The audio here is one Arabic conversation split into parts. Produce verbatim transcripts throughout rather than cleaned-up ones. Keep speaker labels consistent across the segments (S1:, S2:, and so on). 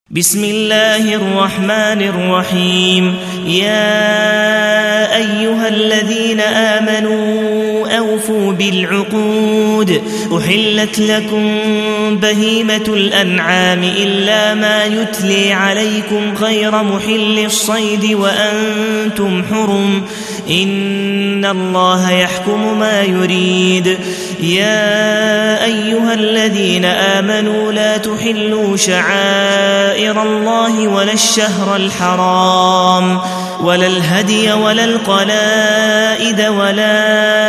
S1: بسم الله الرحمن الرحيم. يا أيها الذين آمنوا أوفوا بالعقود. أحلت لكم بهيمة الأنعام إلا ما يتلي عليكم غير محل الصيد وأنتم حرم، إن الله يحكم ما يريد. يا أيها الذين آمنوا لا تحلوا شعائر الله ولا الشهر الحرام ولا الهدي ولا القلائد ولا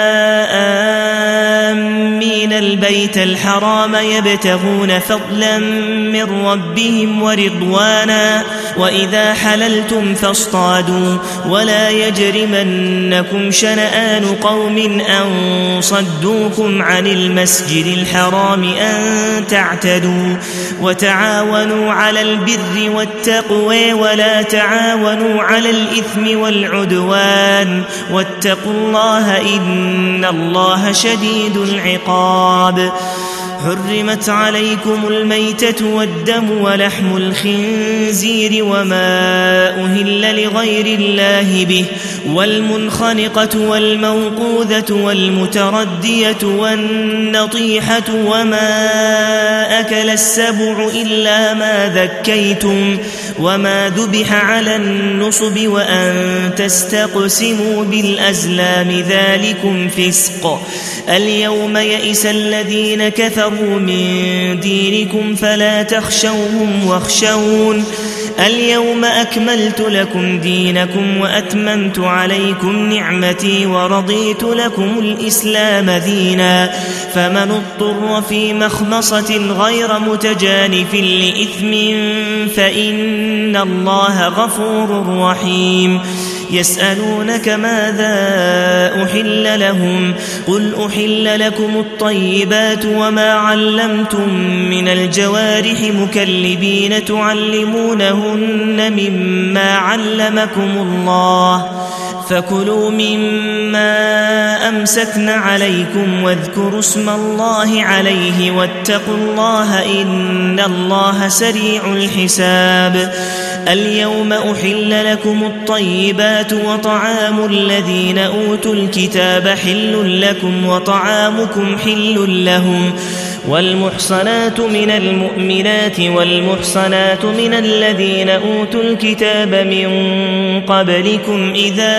S1: آمين البيت الحرام يبتغون فضلا من ربهم ورضوانا، وإذا حللتم فاصطادوا ولا يجرمنكم شنآن قوم أن صدوكم عن المسجد الحرام أن تعتدوا، وتعاونوا على البر والتقوى ولا تعاونوا على الإثم والعدوان، واتقوا الله إن الله شديد العقاب. حرمت عليكم الميتة والدم ولحم الخنزير وما أهل لغير الله به، والمنخنقة والموقوذة والمتردية والنطيحة وما أكل السبع إلا ما ذكيتم وما ذبح على النصب وأن تستقسموا بالأزلام ذلكم فسق. اليوم يئس الذين كفروا من دينكم فلا تخشوهم واخشون. اليوم أكملت لكم دينكم وأتممت عليكم نعمتي ورضيت لكم الإسلام دينا، فمن اضطر في مخمصة غير متجانف لإثم فإن الله غفور رحيم. يسألونك ماذا أحل لهم؟ قل أحل لكم الطيبات وما علمتم من الجوارح مكلبين تعلمونهن مما علمكم الله، فكلوا مما أمسكن عليكم واذكروا اسم الله عليه واتقوا الله إن الله سريع الحساب. اليوم أحل لكم الطيبات وطعام الذين أوتوا الكتاب حل لكم وطعامكم حل لهم، والمحصنات من المؤمنات والمحصنات من الذين أوتوا الكتاب من قبلكم إذا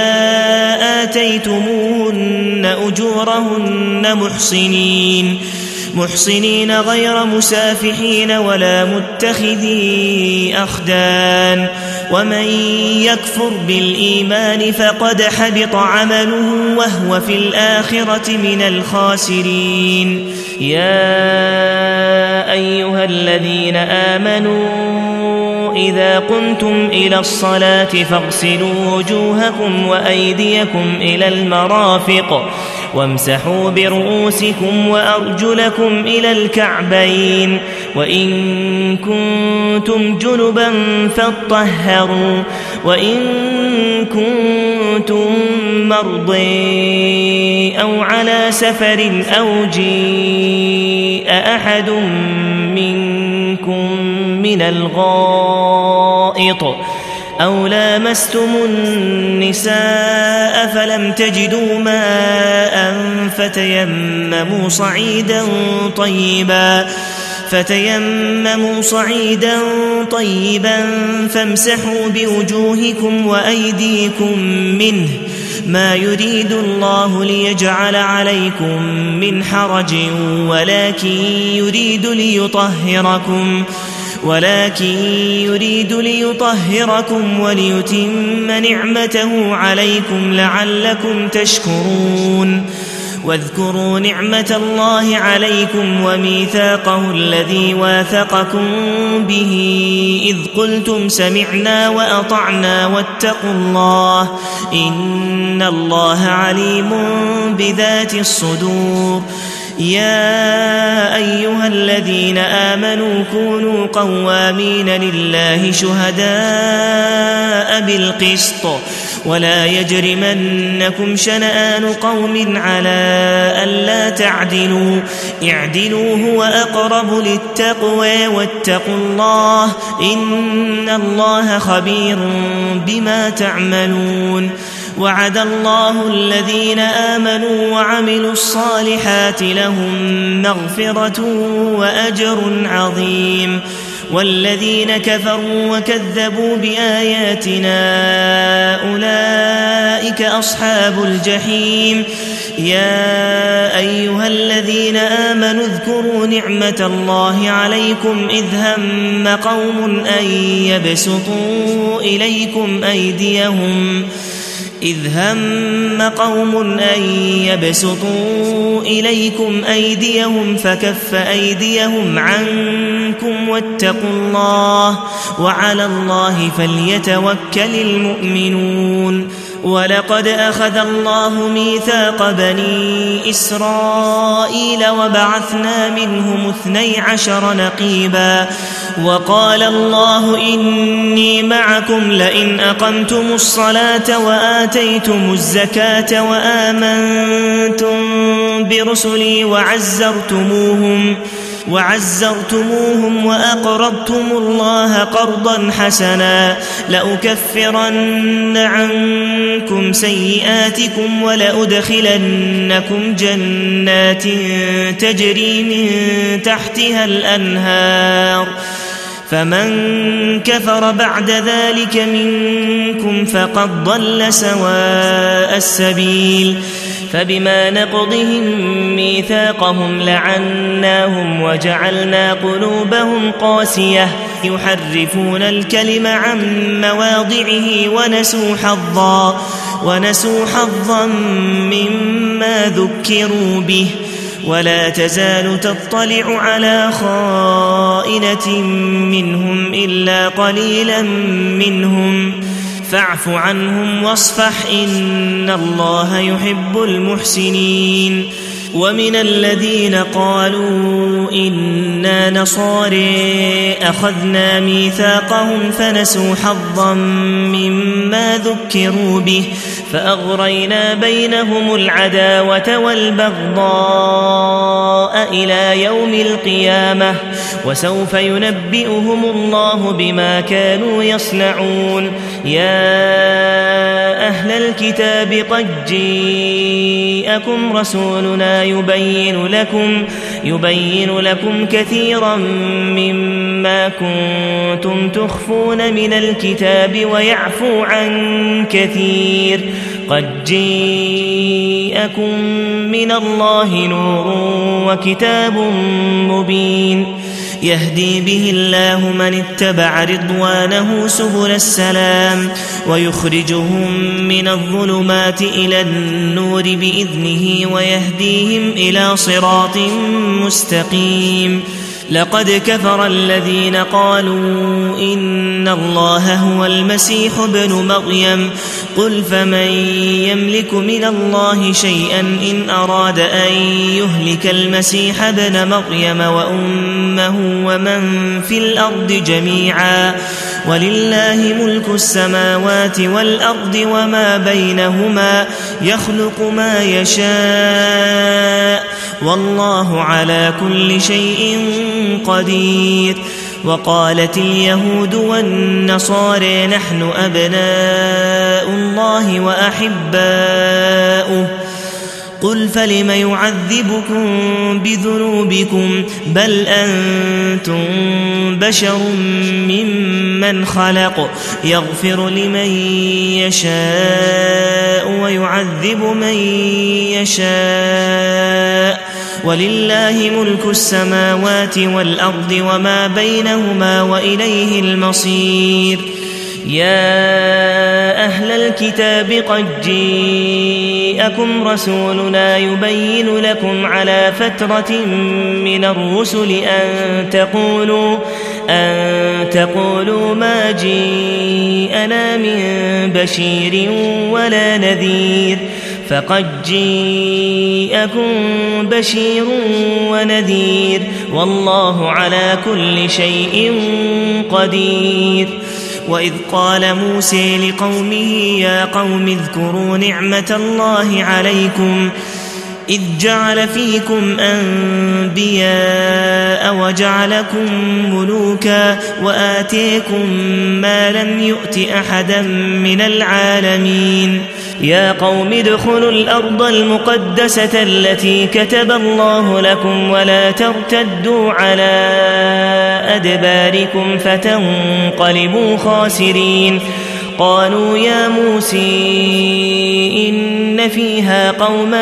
S1: آتيتموهن أجورهن محصنين محصنين غير مسافحين ولا متخذي أخدان، ومن يكفر بالإيمان فقد حبط عمله وهو في الآخرة من الخاسرين. يا أيها الذين آمنوا إذا قمتم إلى الصلاة فاغسلوا وجوهكم وأيديكم إلى المرافق وامسحوا برؤوسكم وأرجلكم إلى الكعبين، وإن كنتم جنبا فاطهروا، وإن كنتم مرضى أو على سفر أو جيء أحد منكم من الغائط أو لامستم النساء فلم تجدوا ماء فتيمموا صعيدا طيبا فتيمموا صعيدا طيبا فامسحوا بوجوهكم وأيديكم منه، ما يريد الله ليجعل عليكم من حرج ولكن يريد ليطهركم ولكن يريد ليطهركم وليتم نعمته عليكم لعلكم تشكرون. واذكروا نعمة الله عليكم وميثاقه الذي واثقكم به إذ قلتم سمعنا وأطعنا واتقوا الله إن الله عليم بذات الصدور. يا أيها الذين آمنوا كونوا قوامين لله شهداء بالقسط ولا يجرمنكم شنآن قوم على ألا تعدلوا اعدلوا هو أقرب للتقوى واتقوا الله إن الله خبير بما تعملون وعد الله الذين آمنوا وعملوا الصالحات لهم مغفرة وأجر عظيم والذين كفروا وكذبوا بآياتنا أولئك أصحاب الجحيم يا أيها الذين آمنوا اذكروا نعمة الله عليكم إذ هم قوم أن يبسطوا إليكم أيديهم إذ هم قوم أن يبسطوا إليكم أيديهم فكف أيديهم عنكم واتقوا الله وعلى الله فليتوكل المؤمنون ولقد أخذ الله ميثاق بني إسرائيل وبعثنا منهم اثني عشر نقيبا وقال الله إني معكم لئن أقمتم الصلاة وآتيتم الزكاة وآمنتم برسلي وعزرتموهم وعزرتموهم وأقرضتم الله قرضا حسنا لأكفرن عنكم سيئاتكم ولأدخلنكم جنات تجري من تحتها الأنهار فمن كفر بعد ذلك منكم فقد ضل سواء السبيل فبما نقضهم ميثاقهم لعناهم وجعلنا قلوبهم قاسية يحرفون الكلم عن مواضعه ونسوا حظا ونسوا حظا مما ذكروا به ولا تزال تطلع على خائنة منهم إلا قليلا منهم فاعف عنهم واصفح إن الله يحب المحسنين ومن الذين قالوا إنا نصارى أخذنا ميثاقهم فنسوا حظا مما ذكروا به فأغرينا بينهم العداوة والبغضاء إلى يوم القيامة وسوف ينبئهم الله بما كانوا يصنعون يا أهل الكتاب قد جاءكم رسولنا يبين لكم يبين لكم كثيرا مما كنتم تخفون من الكتاب ويعفو عن كثير قد جاءكم من الله نور وكتاب مبين يهدي به الله من اتبع رضوانه سبل السلام ويخرجهم من الظلمات إلى النور بإذنه ويهديهم إلى صراط مستقيم لقد كفر الذين قالوا إن الله هو المسيح ابن مريم قل فمن يملك من الله شيئا إن أراد أن يهلك المسيح ابن مريم وأمه ومن في الأرض جميعا ولله ملك السماوات والأرض وما بينهما يخلق ما يشاء والله على كل شيء قدير وقالت اليهود والنصارى نحن أبناء الله وأحباؤه قل فلم يعذبكم بذنوبكم بل أنتم بشر ممن خلق يغفر لمن يشاء ويعذب من يشاء ولله ملك السماوات والأرض وما بينهما وإليه المصير يا أهل الكتاب قد جاءكم رسولنا يبين لكم على فترة من الرسل أن تقولوا أن تقولوا ما جاءنا من بشير ولا نذير فقد جاءكم بشير ونذير والله على كل شيء قدير وإذ قال موسى لقومه يا قوم اذكروا نعمة الله عليكم إذ جعل فيكم أنبياء وجعلكم ملوكا وآتيكم ما لم يؤت أحدا من العالمين يا قوم ادخلوا الأرض المقدسة التي كتب الله لكم ولا ترتدوا على أدباركم فتنقلبوا خاسرين قالوا يا موسى إن فيها قوما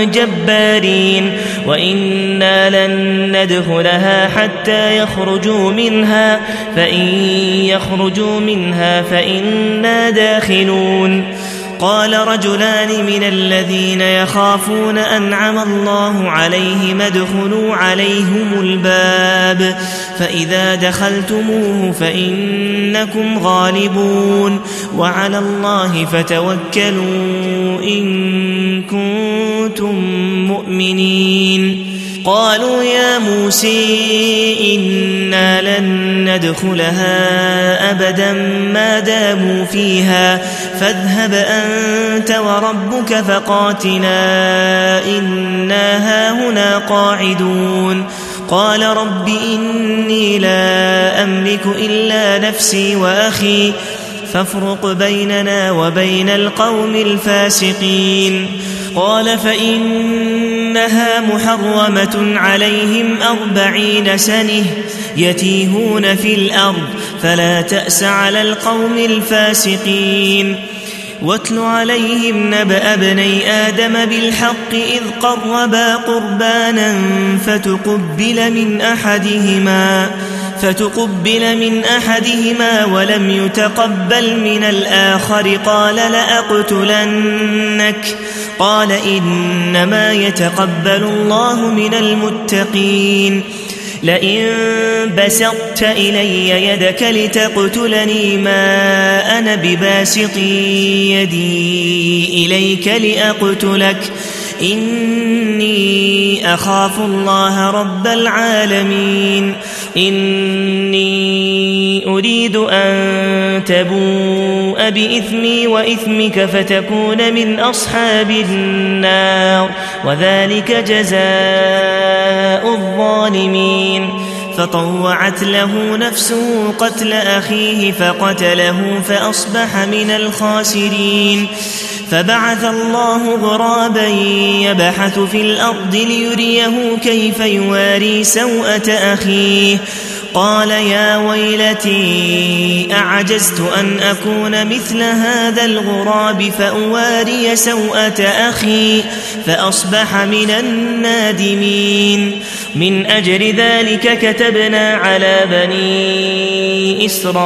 S1: جبارين وإنا لن ندخلها حتى يخرجوا منها فإن يخرجوا منها فإنا داخلون قال رجلان من الذين يخافون أنعم الله عليهم ادخلوا عليهم الباب فإذا دخلتموه فإنكم غالبون وعلى الله فتوكلوا إن كنتم مؤمنين قالوا يا موسى إنا لن ندخلها أبدا ما داموا فيها فاذهب أنت وربك فقاتلا إنا هاهنا قاعدون قال رب إني لا أملك إلا نفسي وأخي فافرق بيننا وبين القوم الفاسقين قال فإنها محرمة عليهم أربعين سنة يتيهون في الأرض فلا تأس على القوم الفاسقين واتل عليهم نبأ ابني آدم بالحق إذ قربا قربانا فتقبل من أحدهما فتقبل من أحدهما ولم يتقبل من الآخر قال لأقتلنك قال إنما يتقبل الله من المتقين لئن بسطت إلي يدك لتقتلني ما أنا بباسط يدي إليك لأقتلك إني أخاف الله رب العالمين إني أريد أن تبوء بإثمي وإثمك فتكون من أصحاب النار وذلك جزاء الظالمين فطوعت له نفسه قتل أخيه فقتله فأصبح من الخاسرين فبعث الله غرابا يبحث في الأرض ليريه كيف يواري سوءة أخيه قال يا ويلتي أعجزت أن أكون مثل هذا الغراب فأواري سوءة أخي فأصبح من النادمين من أجل ذلك كتبنا على بني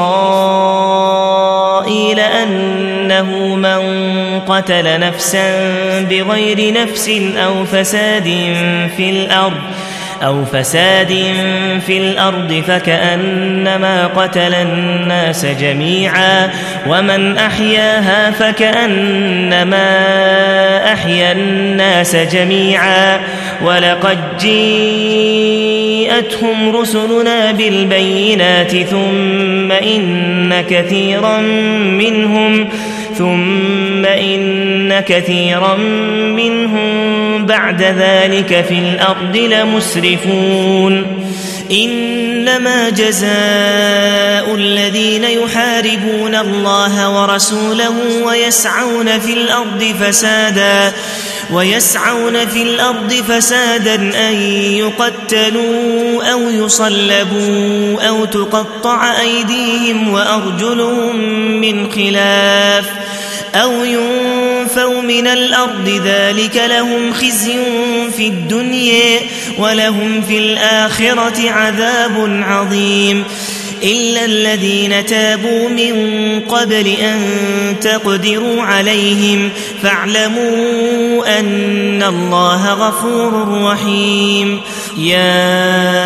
S1: إسرائيل أنه من قتل نفسا بغير نفس أو فساد في الأرض أو فساد في الأرض فكأنما قتل الناس جميعا ومن أحياها فكأنما أحيا الناس جميعا ولقد جاءتهم رسلنا بالبينات ثم إن كثيرا منهم ثم إن كثيرا منهم بعد ذلك في الأرض لمسرفون إنما جزاء الذين يحاربون الله ورسوله ويسعون في الأرض فسادا ويسعون في الأرض فسادا أن يقتلوا أو يصلبوا أو تقطع أيديهم وأرجلهم من خلاف أو ينفوا من الأرض ذلك لهم خزي في الدنيا ولهم في الآخرة عذاب عظيم إلا الذين تابوا من قبل أن تقدروا عليهم فاعلموا أن الله غفور رحيم يا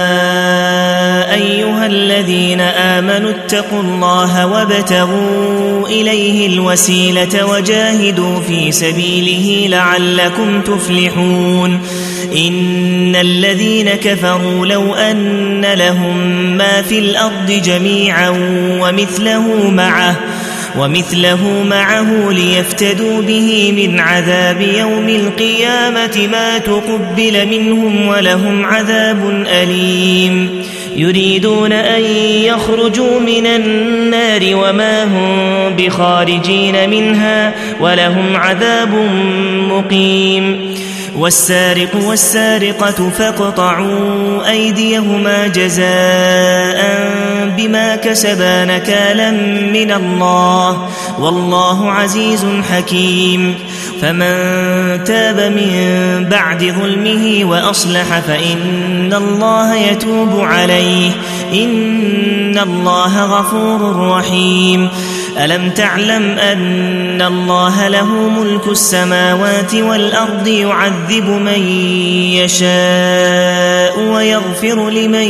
S1: أيها الذين آمنوا اتقوا الله وابتغوا إليه الوسيلة وجاهدوا في سبيله لعلكم تفلحون إن الذين كفروا لو أن لهم ما في الأرض جميعا ومثله معه ومثله معه ليفتدوا به من عذاب يوم القيامة ما تقبل منهم ولهم عذاب أليم يريدون أن يخرجوا من النار وما هم بخارجين منها ولهم عذاب مقيم والسارق والسارقة فاقطعوا أيديهما جزاء بما كسبا نكالا من الله والله عزيز حكيم فمن تاب من بعد ظلمه وأصلح فإن الله يتوب عليه إن الله غفور رحيم ألم تعلم أن الله له ملك السماوات والأرض يعذب من يشاء ويغفر لمن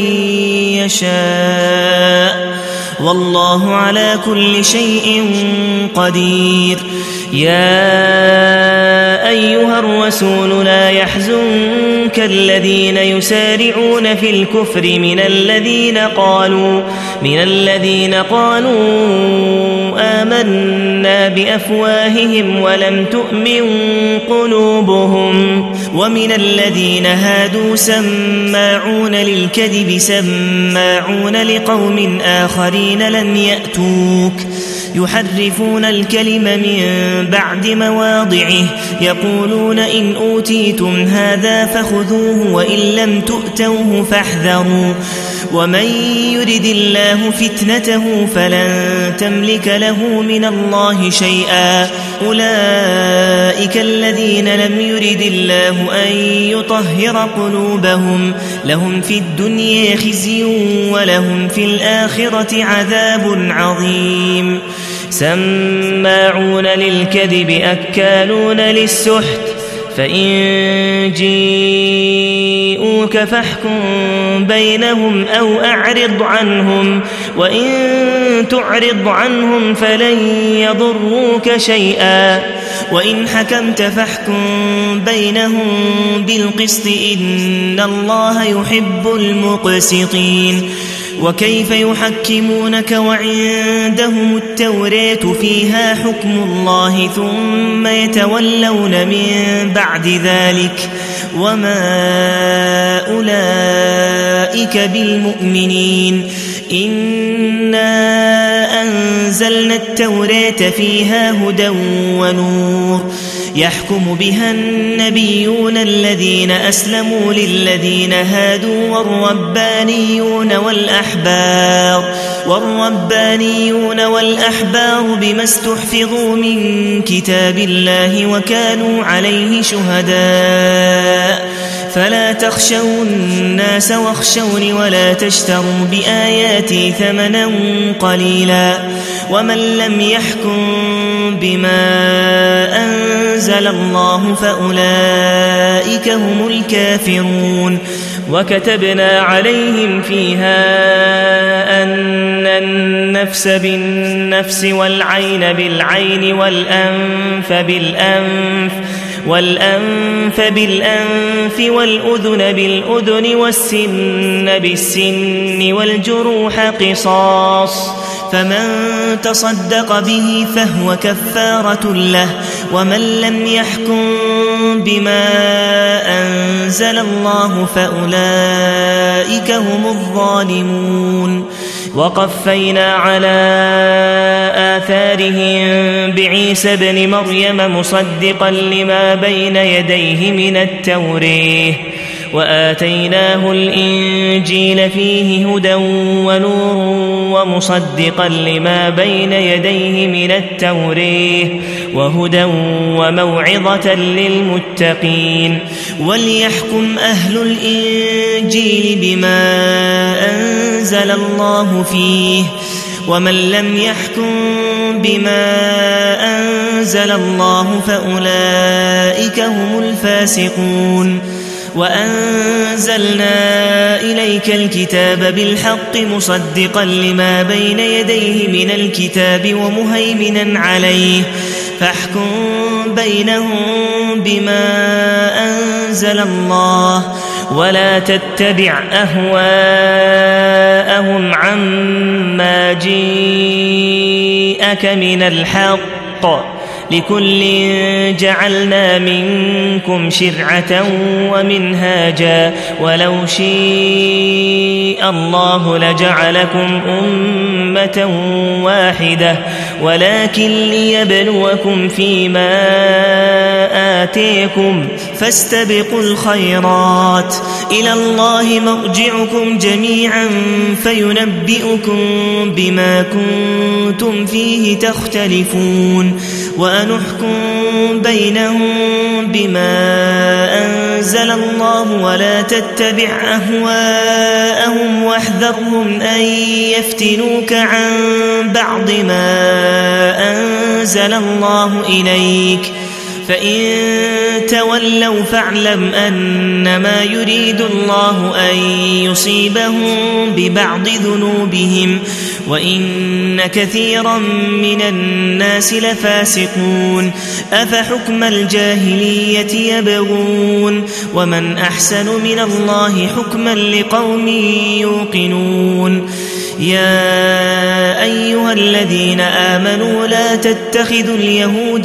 S1: يشاء والله على كل شيء قدير يا أيها الرسول لا يحزنك الذين يسارعون في الكفر من الذين قالوا من الذين قالوا آمنا بأفواههم ولم تؤمن قلوبهم ومن الذين هادوا سماعون للكذب سماعون لقوم آخرين لم يأتوك يحرفون الكلم من بعد مواضعه يقولون إن أوتيتم هذا فخذوه وإن لم تؤتوه فاحذروا ومن يرد الله فتنته فلن تملك له من الله شيئا أولئك الذين لم يرد الله أن يطهر قلوبهم لهم في الدنيا خزي ولهم في الآخرة عذاب عظيم سماعون للكذب أكالون للسحت فإن جيءوك فاحكم بينهم أو أعرض عنهم وإن تعرض عنهم فلن يضروك شيئا وإن حكمت فاحكم بينهم بالقسط إن الله يحب المقسطين وكيف يحكمونك وعندهم التوراة فيها حكم الله ثم يتولون من بعد ذلك وما أولئك بالمؤمنين إنا أنزلنا التوراة فيها هدى ونور يحكم بها النبيون الذين أسلموا للذين هادوا والربانيون والأحبار والربانيون والأحبار بما استحفظوا من كتاب الله وكانوا عليه شهداء فلا تخشوا الناس واخشوني ولا تشتروا بآياتي ثمنا قليلا ومن لم يحكم بما أنزل الله فأولئك هم الكافرون وكتبنا عليهم فيها أن النفس بالنفس والعين بالعين والأنف بالأنف والأنف بالأنف والأذن بالأذن والسن بالسن والجروح قصاص فمن تصدق به فهو كفارة له ومن لم يحكم بما أنزل الله فأولئك هم الظالمون وقفينا على آثارهم بعيسى ابن مريم مصدقا لما بين يديه من التوراة وآتيناه الإنجيل فيه هدى ونور ومصدقا لما بين يديه من التوراة وهدى وموعظة للمتقين وليحكم أهل الإنجيل بما أنزل الله فيه ومن لم يحكم بما أنزل الله فأولئك هم الفاسقون وأنزلنا إليك الكتاب بالحق مصدقا لما بين يديه من الكتاب ومهيمنا عليه فاحكم بينهم بما أنزل الله ولا تتبع أهواءهم عما جيءك من الحق لكل جعلنا منكم شرعة ومنهاجا ولو شاء الله لجعلكم أمة واحدة ولكن ليبلوكم فيما آتيكم فاستبقوا الخيرات إلى الله مرجعكم جميعا فينبئكم بما كنتم فيه تختلفون وأنحكم بينهم بما أنزل الله ولا تتبع أهواءهم واحذرهم أن يفتنوك عن بعض ما أنزل الله إليك فإن تولوا فاعلم أنما يريد الله أن يصيبهم ببعض ذنوبهم وإن كثيرا من الناس لفاسقون أفحكم الجاهلية يبغون ومن أحسن من الله حكما لقوم يوقنون يا أيها الذين آمنوا لا تتخذوا اليهود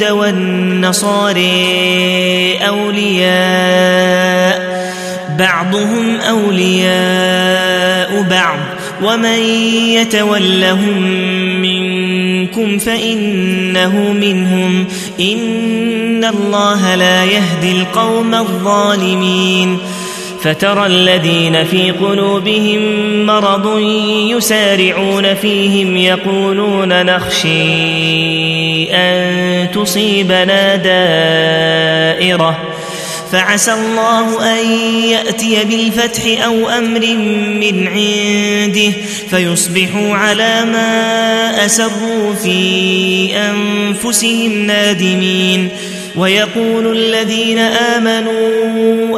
S1: والنصارى أولياء بعضهم أولياء بعض ومن يتولهم منكم فإنه منهم إن الله لا يهدي القوم الظالمين فترى الذين في قلوبهم مرض يسارعون فيهم يقولون نخشى أن تصيبنا دائرة فعسى الله أن يأتي بالفتح أو أمر من عنده فيصبحوا على ما أسروا في أنفسهم نادمين ويقول الذين آمنوا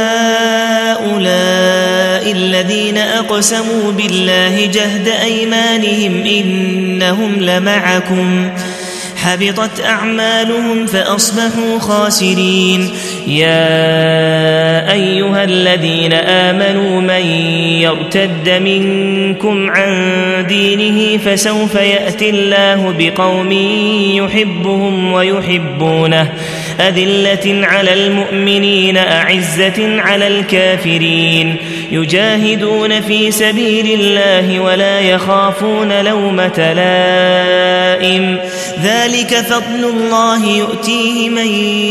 S1: أهؤلاء الذين أقسموا بالله جهد أيمانهم إنهم لمعكم حبطت أعمالهم فأصبحوا خاسرين يا أيها الذين آمنوا من يرتد منكم عن دينه فسوف يأتي الله بقوم يحبهم ويحبونه أذلة على المؤمنين أعزة على الكافرين يجاهدون في سبيل الله ولا يخافون لومة لائم ذلك فضل الله يؤتيه من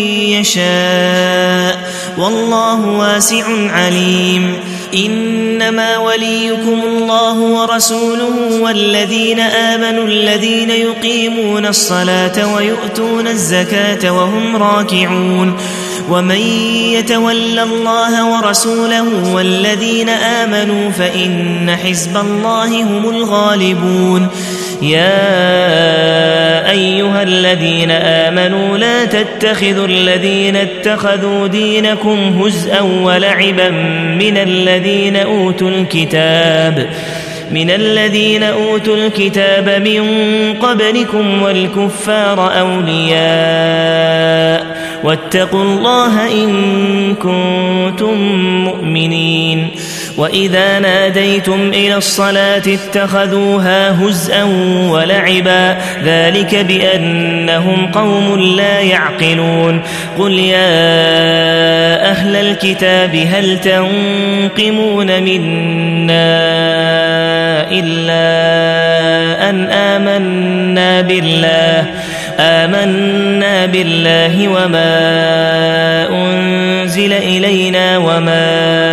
S1: يشاء والله واسع عليم إنما وليكم الله ورسوله والذين آمنوا الذين يقيمون الصلاة ويؤتون الزكاة وهم راكعون ومن يتول الله ورسوله والذين آمنوا فإن حزب الله هم الغالبون يا أيها الذين آمنوا لا تتخذوا الذين اتخذوا دينكم هزءا ولعبا من الذين أوتوا الكتاب من الذين أوتوا الكتاب من قبلكم والكفار أولياء واتقوا الله إن كنتم مؤمنين وإذا ناديتم إلى الصلاة اتخذوها هزءا ولعبا ذلك بأنهم قوم لا يعقلون قل يا أهل الكتاب هل تنقمون منا إلا أن آمنا بالله آمنا بالله وما أنزل إلينا وما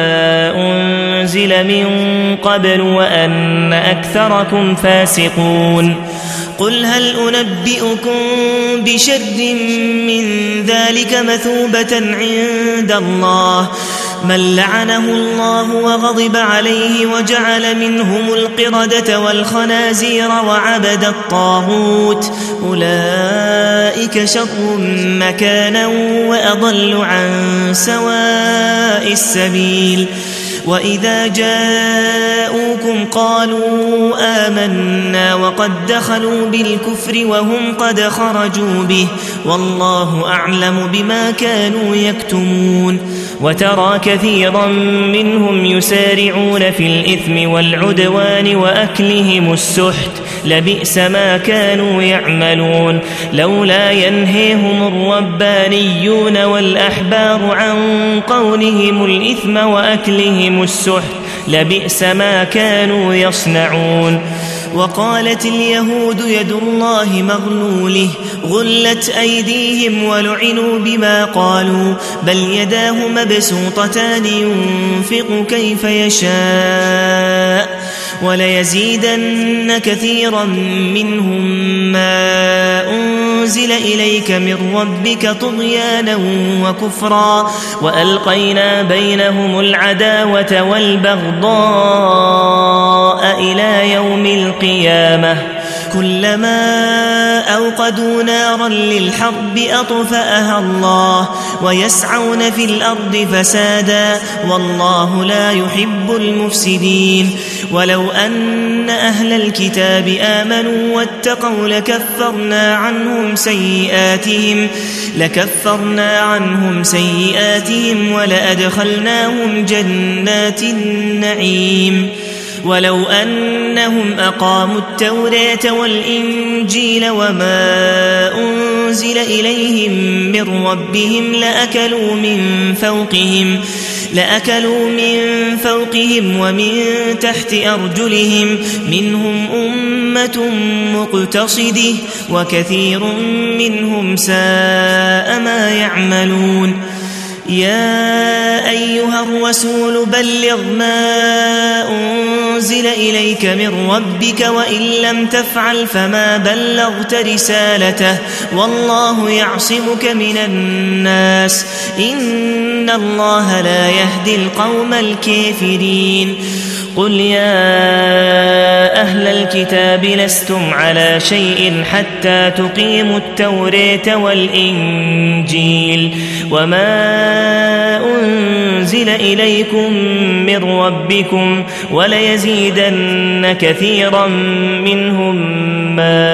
S1: أنزل من قبل وأن أكثركم فاسقون قل هل أنبئكم بشر من ذلك مثوبة عند الله من لعنه الله وغضب عليه وجعل منهم القردة والخنازير وعبد الطاغوت أولئك شر مكانا وأضل عن سواء السبيل وإذا جاءوكم قالوا آمنا وقد دخلوا بالكفر وهم قد خرجوا به والله أعلم بما كانوا يكتمون وترى كثيرا منهم يسارعون في الإثم والعدوان وأكلهم السحت لبئس ما كانوا يعملون لولا ينهيهم الربانيون والأحبار عن قولهم الإثم وأكلهم السحت لبئس ما كانوا يصنعون وقالت اليهود يد الله مغلوله غلت أيديهم ولعنوا بما قالوا بل يداه مبسوطتان ينفق كيف يشاء وليزيدن كثيرا منهم ما أنزل إليك من ربك طغيانا وكفرا وألقينا بينهم العداوة والبغضاء إلى يوم القيامة كلما أوقدوا نارا للحرب أطفأها الله ويسعون في الأرض فسادا والله لا يحب المفسدين ولو أن أهل الكتاب آمنوا واتقوا لكفرنا عنهم سيئاتهم لكفرنا عنهم سيئاتهم ولأدخلناهم جنات النعيم ولو أنهم أقاموا التوراة والإنجيل وما أنزل إليهم من ربهم لأكلوا من فوقهم لأكلوا من فوقهم ومن تحت أرجلهم منهم أمة مقتصدة وكثير منهم ساء ما يعملون يا أيها الرسول بلغ ما أنزل إليك من ربك وإن لم تفعل فما بلغت رسالته والله يعصمك من الناس إن الله لا يهدي القوم الكافرين قل يا أهل الكتاب لستم على شيء حتى تقيموا التوراة والإنجيل وما أنزل إليكم من ربكم وليزيدن كثيرا منهم ما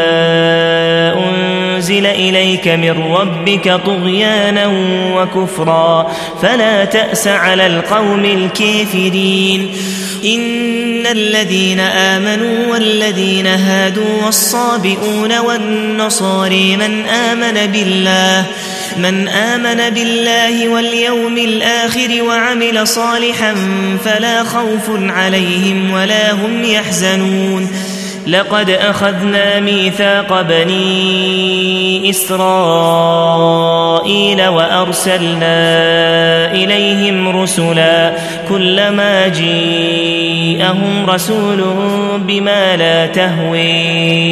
S1: أنزل إليك من ربك طغيانا وكفرا فلا تأس على القوم الكافرين إن الذين آمنوا والذين هادوا والصابئون والنصارى من آمن بالله من آمن بالله واليوم الآخر وعمل صالحا فلا خوف عليهم ولا هم يحزنون لقد أخذنا ميثاق بني إسرائيل وأرسلنا إليهم رسلا كلما جيءهم رسول بما لا تهوي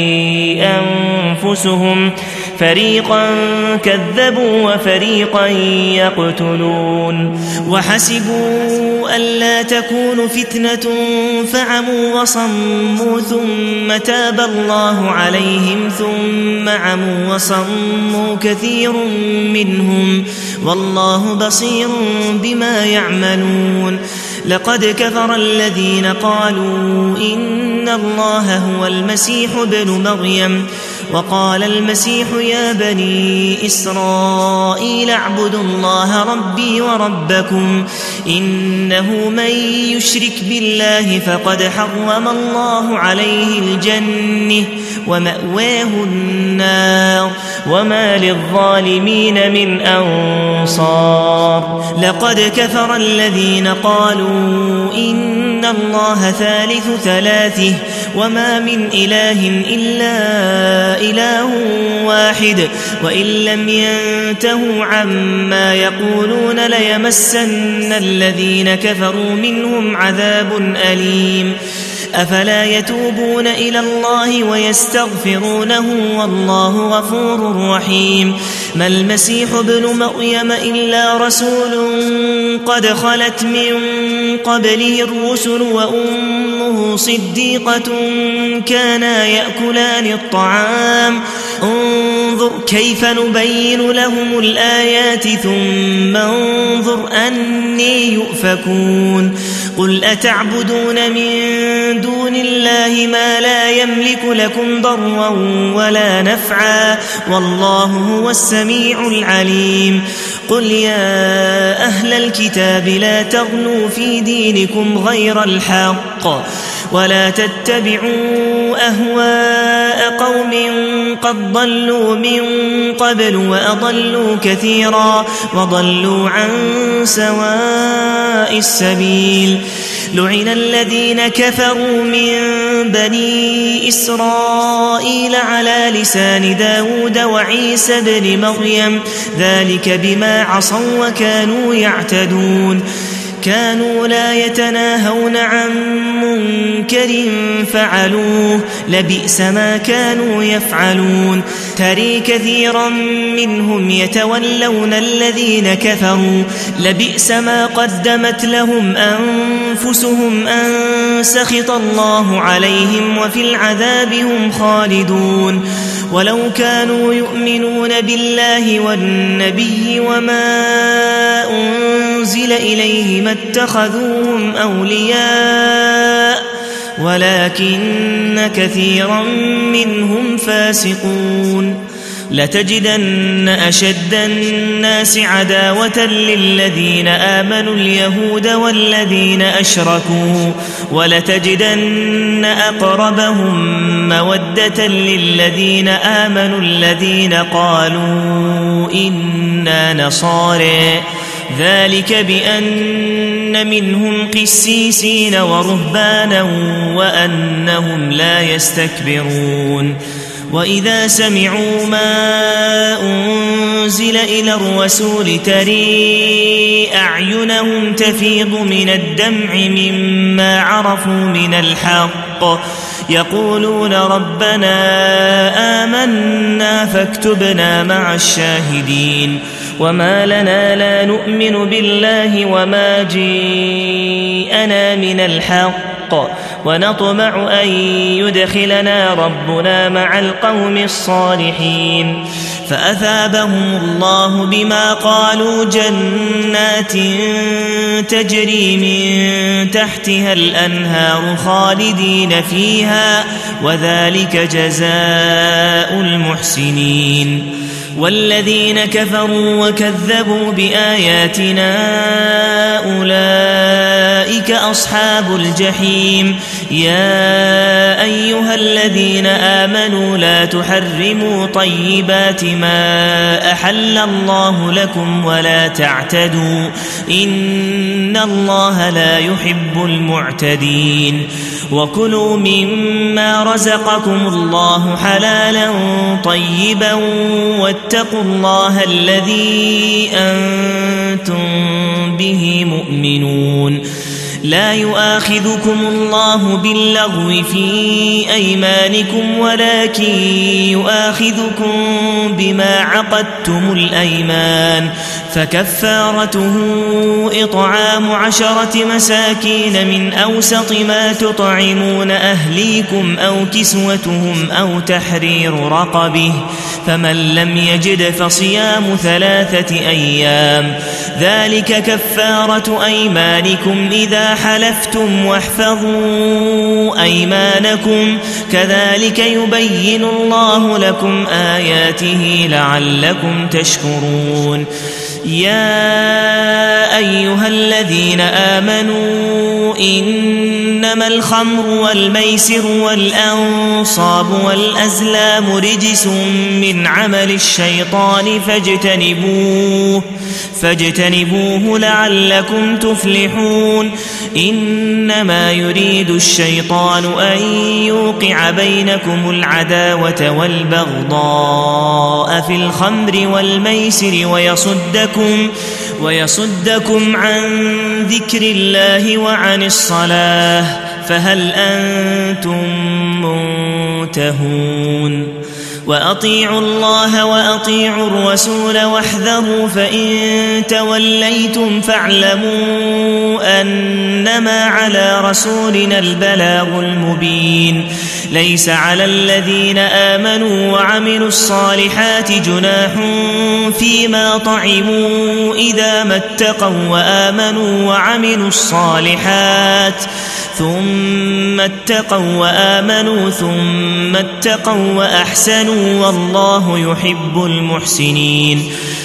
S1: أنفسهم فريقا كذبوا وفريقا يقتلون وحسبوا ألا تكون فتنة فعموا وصموا ثم تاب الله عليهم ثم عموا وصموا كثير منهم والله بصير بما يعملون لقد كفر الذين قالوا إن الله هو المسيح ابن مريم وقال المسيح يا بني إسرائيل اعبدوا الله ربي وربكم إنه من يشرك بالله فقد حرم الله عليه الجنة ومأواه النار وما للظالمين من أنصار لقد كفر الذين قالوا إن الله ثالث ثلاثه وما من إله إلا إله واحد وإن لم ينتهوا عما يقولون ليمسن الذين كفروا منهم عذاب أليم أفلا يتوبون إلى الله ويستغفرونه والله غفور رحيم ما المسيح ابن مريم إلا رسول قد خلت من قبله الرسل وأمه صديقة كانا يأكلان الطعام انظر كيف نبين لهم الآيات ثم انظر أني يؤفكون قل أتعبدون من دون الله ما لا يملك لكم ضرا ولا نفعا والله هو السميع العليم قل يا أهل الكتاب لا تغلوا في دينكم غير الحق ولا تتبعوا أهواء قوم قد ضلوا من قبل وأضلوا كثيرا وضلوا عن سواء السبيل لعن الذين كفروا من بني إسرائيل على لسان داود وعيسى بن مريم ذلك بما عصوا وكانوا يعتدون كانوا لا يتناهون عن منكر فعلوه لبئس ما كانوا يفعلون ترى كثيرا منهم يتولون الذين كفروا لبئس ما قدمت لهم أنفسهم أن سخط الله عليهم وفي العذاب هم خالدون ولو كانوا يؤمنون بالله والنبي وما أنزل إليه ما اتخذوهم أولياء ولكن كثيرا منهم فاسقون لتجدن أشد الناس عداوة للذين آمنوا اليهود والذين أشركوا ولتجدن أقربهم مودة للذين آمنوا الذين قالوا إنا نصارى ذلك بأن منهم قسيسين ورهبانا وأنهم لا يستكبرون وإذا سمعوا ما أنزل إلى الرسول ترى أعينهم تفيض من الدمع مما عرفوا من الحق يقولون ربنا آمنا فاكتبنا مع الشاهدين وما لنا لا نؤمن بالله وما جاءنا من الحق ونطمع أن يدخلنا ربنا مع القوم الصالحين فأثابهم الله بما قالوا جنات تجري من تحتها الأنهار خالدين فيها وذلك جزاء المحسنين والذين كفروا وكذبوا بآياتنا أولئك أصحاب الجحيم يا أيها الذين آمنوا لا تحرموا طيبات ما أحل الله لكم ولا تعتدوا إن الله لا يحب المعتدين وكلوا مما رزقكم الله حلالا طيبا واتقوا الله الذي أنتم به مؤمنون لا يؤاخذكم الله باللغو في أيمانكم ولكن يؤاخذكم بما عقدتم الأيمان فكفارته إطعام عشرة مساكين من أوسط ما تطعمون أهليكم أو كسوتهم أو تحرير رقبه فمن لم يجد فصيام ثلاثة أيام ذلك كفارة أيمانكم إذا حلفتم واحفظوا أيمانكم كذلك يبين الله لكم آياته لعلكم تشكرون يا أيها الذين آمنوا إنما الخمر والميسر والأنصاب والأزلام رجس من عمل الشيطان فاجتنبوه فاجتنبوه لعلكم تفلحون إنما يريد الشيطان أن يوقع بينكم العداوة والبغضاء في الخمر والميسر ويصدكم ويصدكم عن ذكر الله وعن الصلاة فهل أنتم منتهون وأطيعوا الله وأطيعوا الرسول واحذروا فإن توليتم فاعلموا أنما على رسولنا البلاغ المبين ليس على الذين آمنوا وعملوا الصالحات جناح فيما طعموا إذا ما اتقوا وآمنوا وعملوا الصالحات ثم اتقوا وآمنوا ثم اتقوا وأحسنوا والله يحب المحسنين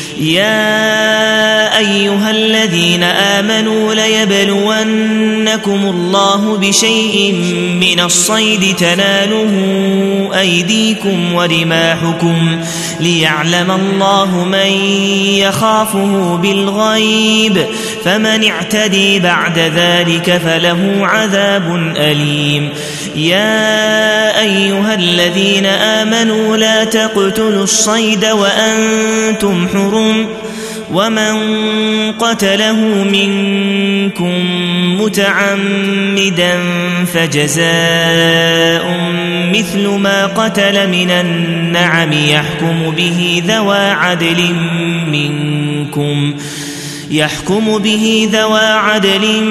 S1: يا أيها الذين آمنوا ليبلونكم الله بشيء من الصيد تناله أيديكم ورماحكم ليعلم الله من يخافه بالغيب فمن اعتدي بعد ذلك فله عذاب أليم يا أيها الذين آمنوا لا تقتلوا الصيد وأنتم حرم ومن قتله منكم متعمدا فجزاء مثل ما قتل من النعم يحكم به ذوى عدل منكم يحكم به ذوى عدل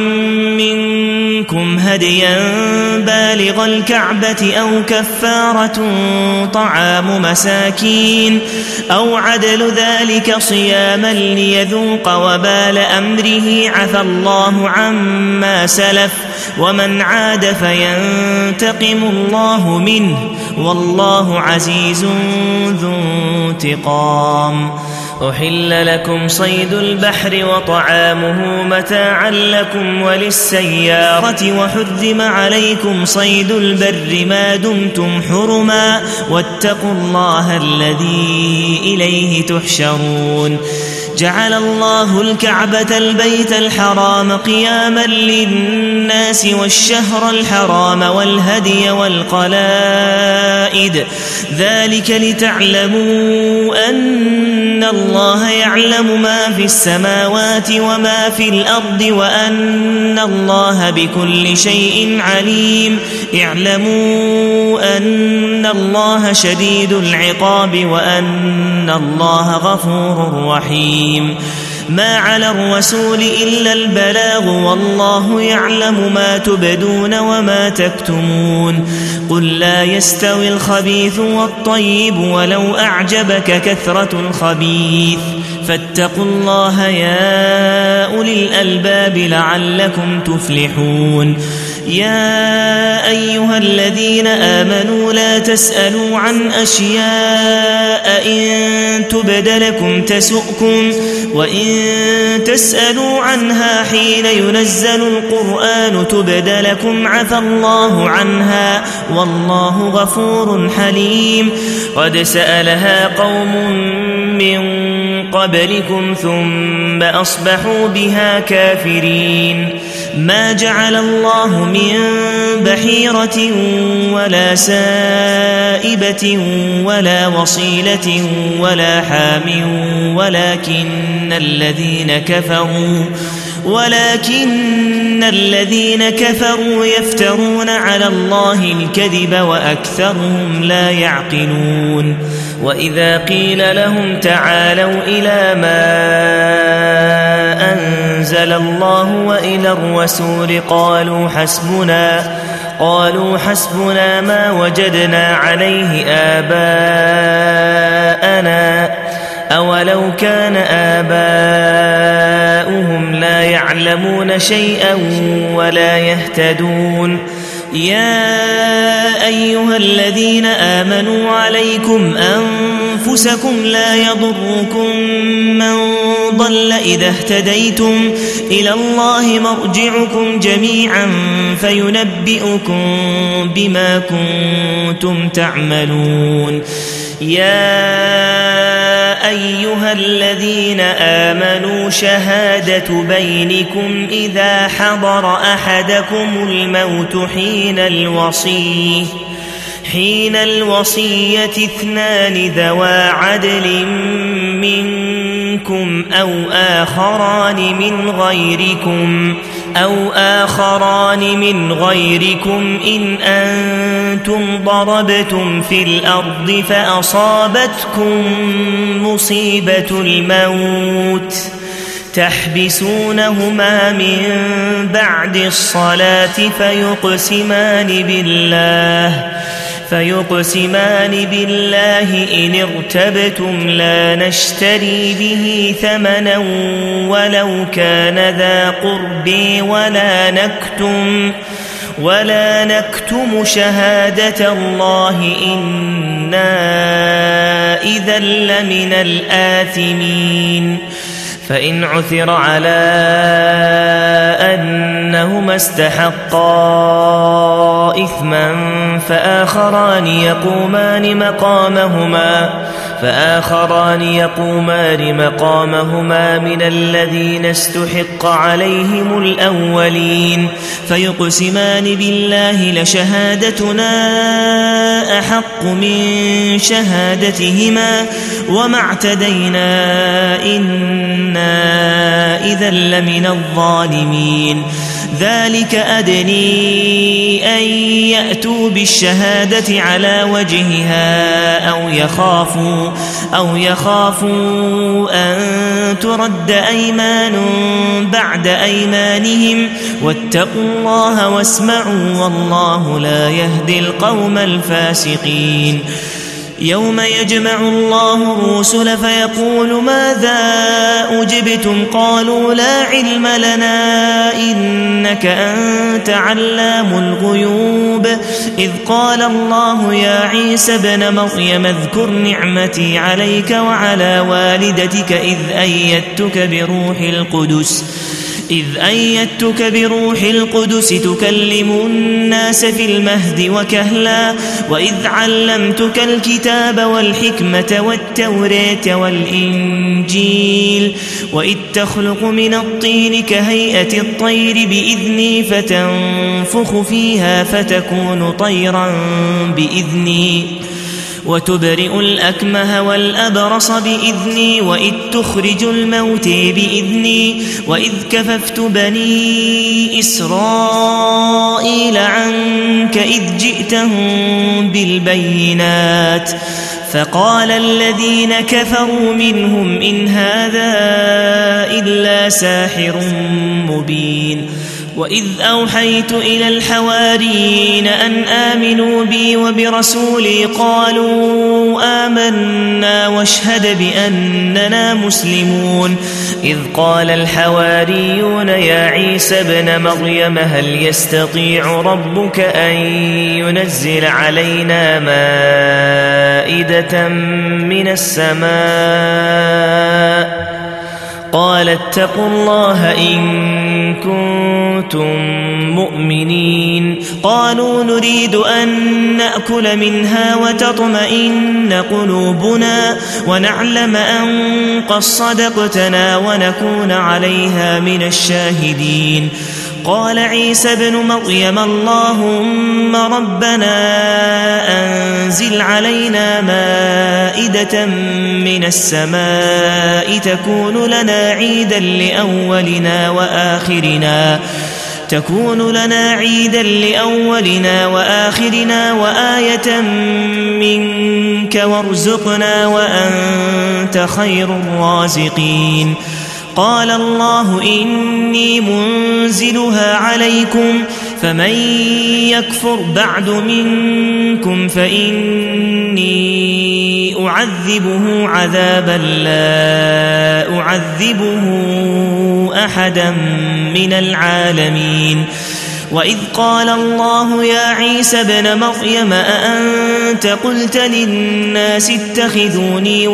S1: منكم هديا بالغ الكعبة أو كفارة طعام مساكين أو عدل ذلك صياما ليذوق وبال أمره عفى الله عما سلف ومن عاد فينتقم الله منه والله عزيز ذو انتقام أحل لكم صيد البحر وطعامه متاعا لكم وللسيارة وحرم عليكم صيد البر ما دمتم حرما واتقوا الله الذي إليه تحشرون جعل الله الكعبة البيت الحرام قياما للناس والشهر الحرام والهدي والقلائد ذلك لتعلموا أن الله يعلم ما في السماوات وما في الأرض وأن الله بكل شيء عليم اعلموا أن الله شديد العقاب وأن الله غفور رحيم ما على الرسول إلا البلاغ والله يعلم ما تبدون وما تكتمون قل لا يستوي الخبيث والطيب ولو أعجبك كثرة الخبيث فاتقوا الله يا أولي الألباب لعلكم تفلحون يا أيها الذين آمنوا لا تسألوا عن أشياء إن تبد لكم تسؤكم وإن تسألوا عنها حين ينزل القرآن تبد لكم عفى الله عنها والله غفور حليم قد سألها قوم من قبلكم ثم أصبحوا بها كافرين ما جعل الله من بحيرة ولا سائبة ولا وصيلة ولا حام ولكن الذين كفروا ولكن الذين كفروا يفترون على الله الكذب وأكثرهم لا يعقلون وإذا قيل لهم تعالوا إلى ما أنزل الله وإلى الرسول قالوا حسبنا قالوا حسبنا ما وجدنا عليه آباءنا أولو كان آباؤهم لا يعلمون شيئا ولا يهتدون يا أيها الذين آمنوا عليكم أنفسكم لا يضركم من ضل إذا اهتديتم إلى الله مرجعكم جميعا فينبئكم بما كنتم تعملون يا أيها الذين آمنوا شهادة بينكم إذا حضر أحدكم الموت حين الوصية حين الوصية اثنان ذوى عدل منكم منكم أو آخران من غيركم أو آخران من غيركم إن أنتم ضربتم في الأرض فأصابتكم مصيبة الموت تحبسونهما من بعد الصلاة فيقسمان بالله فيقسمان بالله إن ارتبتم لا نشتري به ثمنا ولو كان ذا قرب ولا نكتم ولا نكتم شهادة الله إنا إذا لمن الآثمين فإن عثر على أنهما استحقا إثما فآخران يقومان مقامهما فآخران يقومان مقامهما من الذين استحق عليهم الأولين فيقسمان بالله لشهادتنا أحق من شهادتهما وما اعتدينا إنا إذا لمن الظالمين ذلك أدني أن يأتوا بالشهادة على وجهها أو يخافوا أو يخافوا أن ترد أيمان بعد أيمانهم واتقوا الله واسمعوا والله لا يهدي القوم الفاسقين يوم يجمع الله الرسل فيقول ماذا أجبتم قالوا لا علم لنا إنك أنت علام الغيوب إذ قال الله يا عيسى ابن مريم اذكر نعمتي عليك وعلى والدتك إذ أيدتك بروح القدس إذ أيدتك بروح القدس تكلم الناس في المهد وكهلا وإذ علمتك الكتاب والحكمة والتوراة والإنجيل وإذ تخلق من الطين كهيئة الطير بإذني فتنفخ فيها فتكون طيرا بإذني وتبرئ الأكمه والأبرص بإذني وإذ تخرج الموت بإذني وإذ كففت بني إسرائيل عنك إذ جئتهم بالبينات فقال الذين كفروا منهم إن هذا إلا ساحر مبين وإذ أوحيت إلى الحواريين أن آمنوا بي وبرسولي قالوا آمنا واشهد بأننا مسلمون إذ قال الحواريون يا عيسى ابن مريم هل يستطيع ربك أن ينزل علينا مائدة من السماء قال اتقوا الله إن كنتم مؤمنين قالوا نريد أن نأكل منها وتطمئن قلوبنا ونعلم أن قد صدقتنا ونكون عليها من الشاهدين قال عيسى ابن مريم اللهم ربنا أنزل علينا مائدة من السماء تكون لنا عيدا لأولنا وآخرنا تكون لنا عيدا لأولنا وآخرنا وآية منك وارزقنا وأنت خير الرازقين قال الله إني منزلها عليكم فمن يكفر بعد منكم فإني أعذبه عذابا لا أعذبه أحدا من العالمين وإذ قال الله يا عيسى ابن مريم أأنت قلت للناس اتخذوني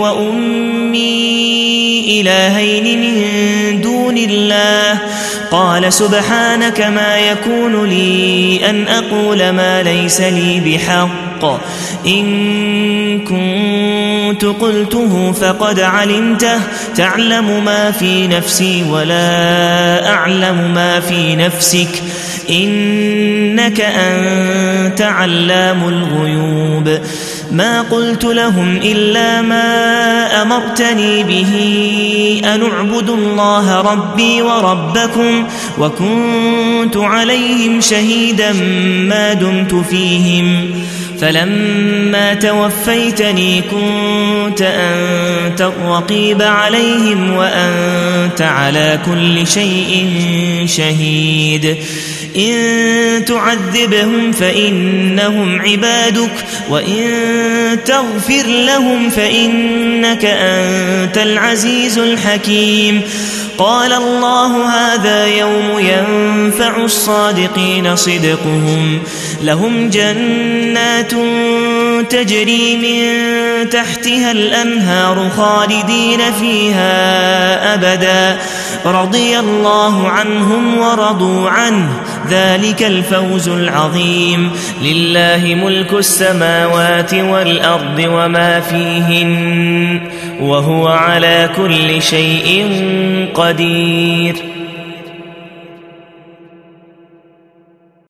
S1: وأمي إلهين من دون الله قال سبحانك ما يكون لي أن أقول ما ليس لي بحق إن كنت قلته فقد علمته تعلم ما في نفسي ولا أعلم ما في نفسك إنك أنت علام الغيوب ما قلت لهم إلا ما أمرتني به أن اعبدوا الله ربي وربكم وكنت عليهم شهيدا ما دمت فيهم فلما توفيتني كنت أنت الرقيب عليهم وأنت على كل شيء شهيد إن تعذبهم فإنهم عبادك وإن تغفر لهم فإنك أنت العزيز الحكيم قال الله هذا يوم ينفع الصادقين صدقهم لهم جنات تجري من تحتها الأنهار خالدين فيها أبدا رضي الله عنهم ورضوا عنه ذلك الفوز العظيم لله ملك السماوات والأرض وما فيهن وهو على كل شيء قدير